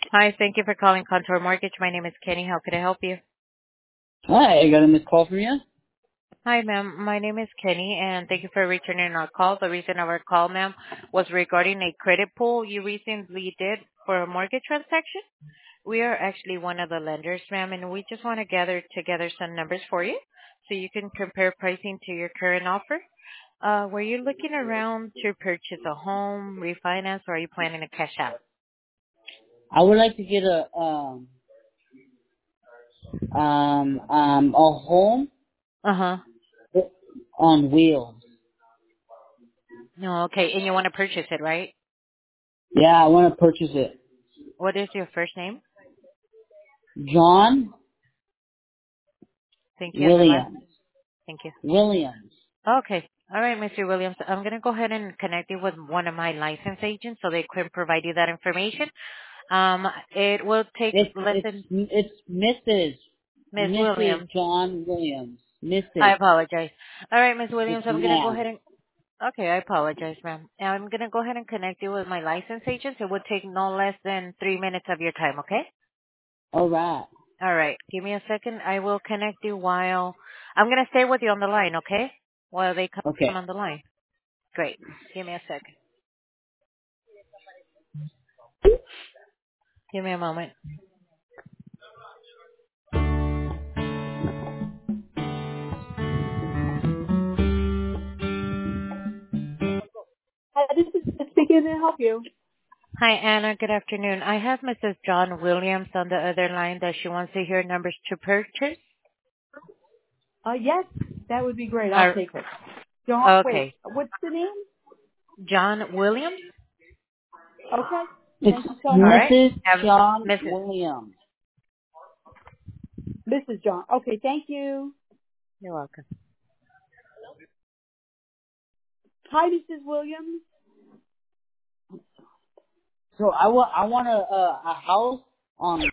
Hi, thank you for calling Contour Mortgage. My name is Kenny. How can I help you? Hi, I got a missed call from you. Hi, ma'am. My name is Kenny, and thank you for returning our call. The reason of our call, ma'am, was regarding a credit pull you recently did for a mortgage transaction. We are actually one of the lenders, ma'am, and we just want to gather together some numbers for you so you can compare pricing to your current offer. Were you looking around to purchase a home, refinance, or are you planning to cash out? I would like to get a home Uh-huh. on wheels. No, okay. And you want to purchase it, right? Yeah, I want to purchase it. What is your first name? John Thank you. And the last? Williams. Thank you. Williams. Okay. All right, Mr. Williams. I'm going to go ahead and connect you with one of my license agents so they can provide you that information. It will take less than It's Mrs. Ms. Mrs. Williams. John Williams. I Mrs. apologize. All right, Ms. Williams, It's I'm going to go ma'am. ahead and okay, I apologize, ma'am. I'm going to go ahead and connect you with my license agent. It will take no less than 3 minutes of your time, okay? All right. All right. Give me a second. I will connect you while I'm going to stay with you on the line, okay? While they come Okay. on the line. Great. Give me a second. Give me a moment. Hi, this is speaking to help you. Hi, Anna. Good afternoon. I have Mrs. John Williams on the other line that she wants to hear numbers to purchase. Yes, that would be great. I'll Uh, take it. John, wait, okay. what's the name? John Williams? Okay, It's thank you so All much. right. Mrs. Have John Mrs. Williams. Mrs. John. Okay, thank you. You're welcome. Hi, Mrs. Williams. So I want a house on